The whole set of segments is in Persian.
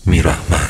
میرحمد.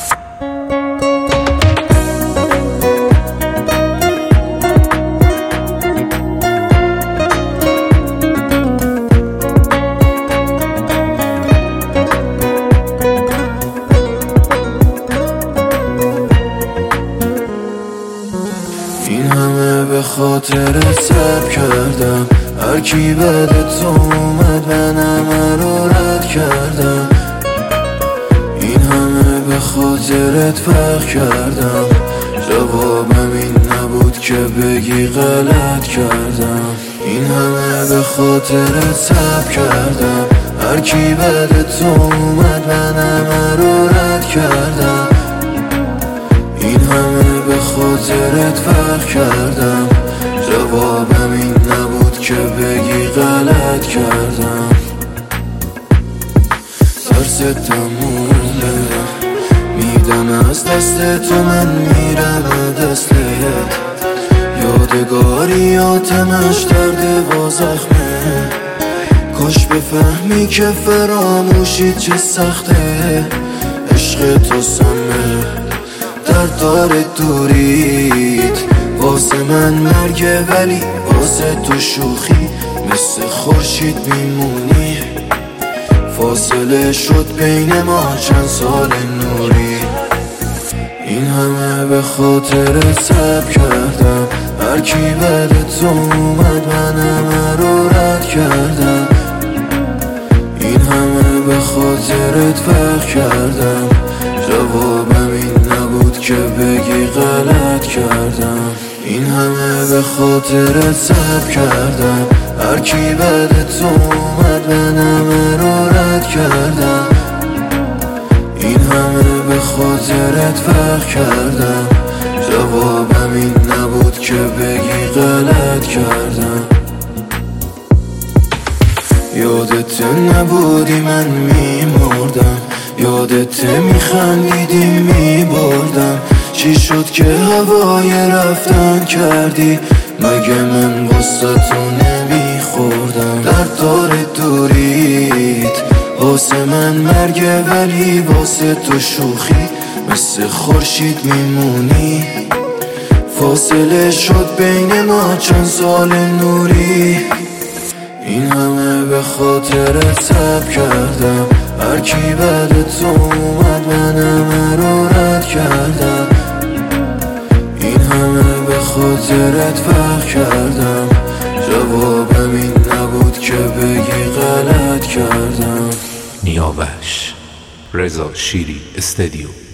این همه به خاطرت صبر کردم، هر کی بعد تو اومد من همه رو رد کردم. این همه به خاطرت فرق کردم، جوابم این نبود که بگی غلط کردم. این همه به خاطرت صبر کردم، هر کی بعد تو اومد من همه رو رد کردم. این همه به خاطرت فرق کردم، جوابم این نبود که بگی غلط کردم. ترستم مونده، میدم از دست تو من میرم دستت. یادگاریاتمش درد و زخمه، کاش بفهمی که فراموشی چه سخته. عشق تو سمه در دار دوریت، واسه من مرگه ولی واسه تو شوخی. مثل خورشید میمونی، فاصله شد بین ما چند سال نوری. این همه به خاطرت صبر کردم، هر کی بعد تو اومد من همه رو رد کردم. این همه به خاطرت فرق کردم، جوابم این نبود که بگی غلط کردم. این همه به خاطرت صبر کردم، هر کی بعد تو اومد من همه رو رد کردم. این همه به خاطرت فرق کردم، جوابم این نبود که بگی غلط کردم. یادت نبودی من میمردم، یادت میخندیدی میبردم. چی شد که هوای رفتن کردی؟ مگه من واسه تو نمیخوردم؟ در دار دوریت واسه من مرگه ولی واسه تو شوخی. مثل خورشید میمونی، فاصله شد بین ما چند سال نوری. این همه به خاطرت صبر کردم، هر کی بعد تو اومد من همه رو رد کردم. این همه به خاطرت فرق کردم، جوابم این نبود که بگی غلط کردم. نیاوش رضا شیری استدیو.